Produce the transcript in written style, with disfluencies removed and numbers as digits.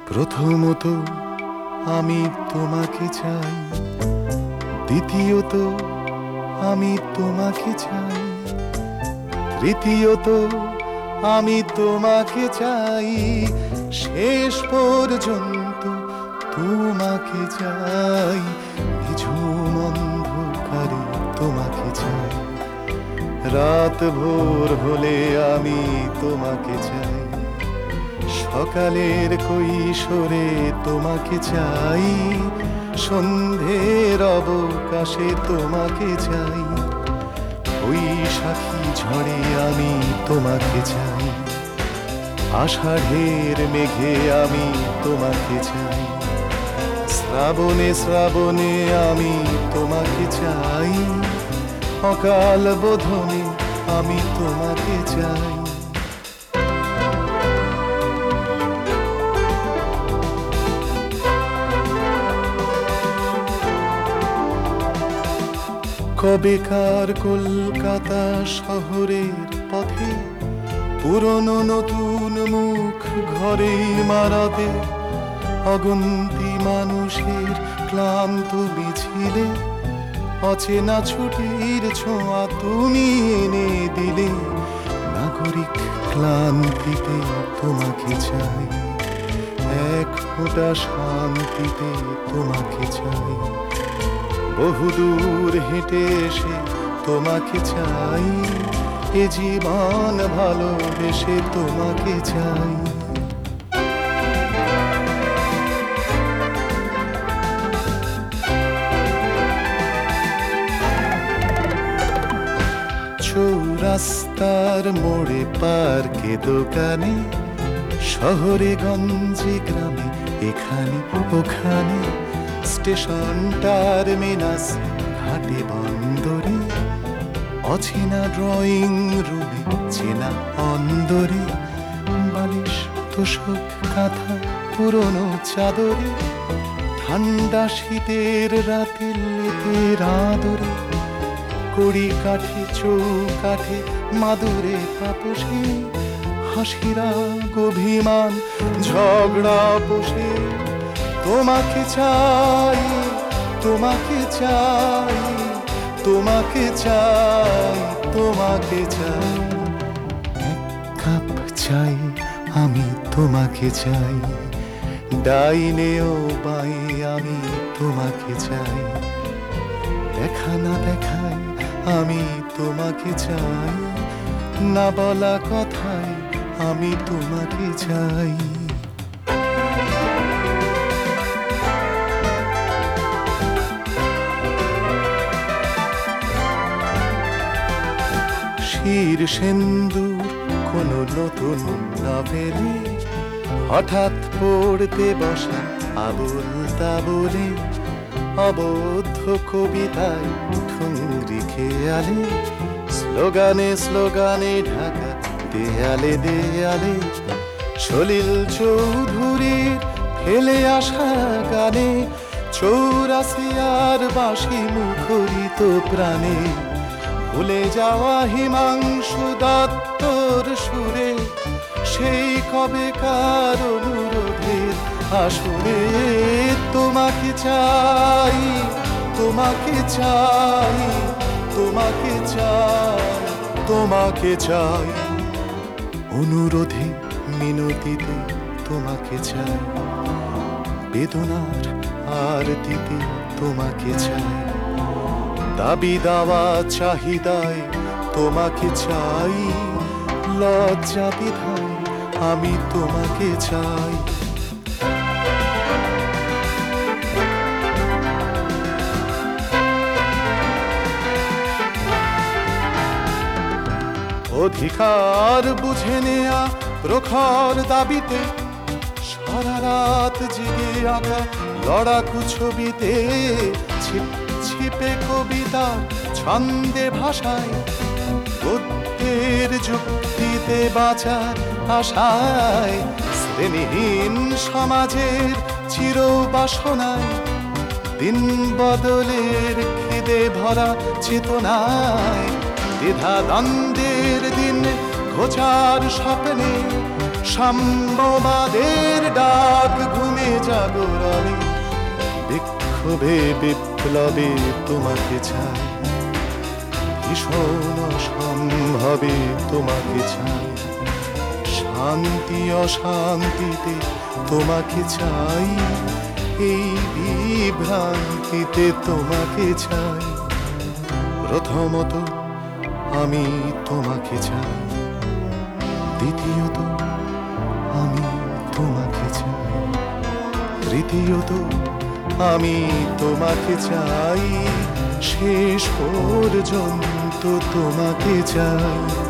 প্রথমত আমি তোমাকে চাই, দ্বিতীয়ত আমি তোমাকে চাই, তৃতীয়ত আমি তোমাকে চাই, শেষ পর্যন্ত তোমাকে চাই। নিঝুম অন্ধকারে তোমাকে চাই, রাত ভোর হলে আমি তোমাকে চাই, সকালের কৈশোরে তোমাকে চাই, সন্ধ্যের অবকাশে তোমাকে চাই, বৈশাখী ঝড়ে আমি তোমাকে চাই, আষাঢ়ের মেঘে আমি তোমাকে চাই, শ্রাবণে শ্রাবণে আমি তোমাকে চাই, অকাল বোধনে আমি তোমাকে চাই। কবেকার কলকাতা শহরের পথে পুরনো নতুন মুখ ঘরেই মারাতে, অগন্তি মানুষের ক্লান্ত মিছিলে অচেনা ছুটির ছোঁয়া তুমি এনে দিলে, নাগরিক ক্লান্তিতে তোমাকে চাই, এক ফোঁটা শান্তিতে তোমাকে চাই, বহুদূর হেঁটে এসে তোমাকে চাই, এ জীবন ভালোবেসে তোমাকে চাই। চৌরাস্তার মোড়ে পার্কে দোকানে, শহরে গঞ্জে গ্রামে এখানে ওখানে, স্টেশন টার্মিনাস ঘাটে বন্দরে, অচেনা ড্রয়িং রুমে চেনা অন্দরে, বালিশ তোষক কাঁথা পুরনো চাদরে, ঠান্ডা শীতের রাতে লেপের আদরে, কড়ি কাঠে চৌকাঠে মাদুরে তাপসে, হাসিরা অভিমান ঝগড়া বসে, তোমাকে চাই, তোমাকে চাই, তোমাকে চাই, তোমাকে চাই, এক কাপ চাই আমি তোমাকে চাই, ডাইনে ও বাই আমি তোমাকে চাই, দেখা না দেখায় আমি তোমাকে চাই, না বলা কথায় আমি তোমাকে চাই। শির সেন্দুর কোন নতুন নভেলে, হঠাৎ পড়তে বসা আবুল তাবলে, অবদ্ধ কবিতায় ঠুংরি খেয়ালে, স্লোগানে স্লোগানে ঢাকা দেয়ালে দেয়ালে, সলিল চৌধুরীর ফেলে আসা গানে, চৌরাসিয়ার বাঁশি মুখরিত প্রাণে, ভুলে যাওয়া হিমাংশু দত্তর সুরে, সেই কবেকার অনুরোধের আসরে, তোমাকে চাই, তোমাকে চাই, তোমাকে চাই, তোমাকে চাই, অনুরোধে মিনতিতে তোমাকে চাই, বেদনার আরতিতে তোমাকে চাই, দাবি দাওয়া চাহিদায় তোমাকে চাই, লজ্জা বিধায় আমি তোমাকে চাই। অধিকার বুঝে নেয়া প্রখর দাবিতে, সারা রাত জেগে আঁকা লড়াকু ছবিতে, ছিপে কবিতা ছন্দে ভাষায়, বুদ্ধের যুক্তিতে বাঁচার আশায়, শ্রেণীহীন সমাজের চির বাসনায়, দিন বদলের খিদে ভরা চেতনায়, দ্বিধা দ্বন্দ্বের দিন ঘোচার স্বপ্নে, সাম্যবাদের ডাক ঘুমে জাগরণে, বিক্ষোভে বিপ্লবে তোমাকে চাই, ভীষণ অসম্ভবে তোমাকে চাই, শান্তি অশান্তিতে তোমাকে চাই, এই বিভ্রান্তিতে তোমাকে চাই। প্রথমত আমি তোমাকে চাই, দ্বিতীয়ত আমি তোমাকে চাই, তৃতীয়ত আমি তোমাকে চাই, শেষ পর্যন্ত তোমাকে চাই।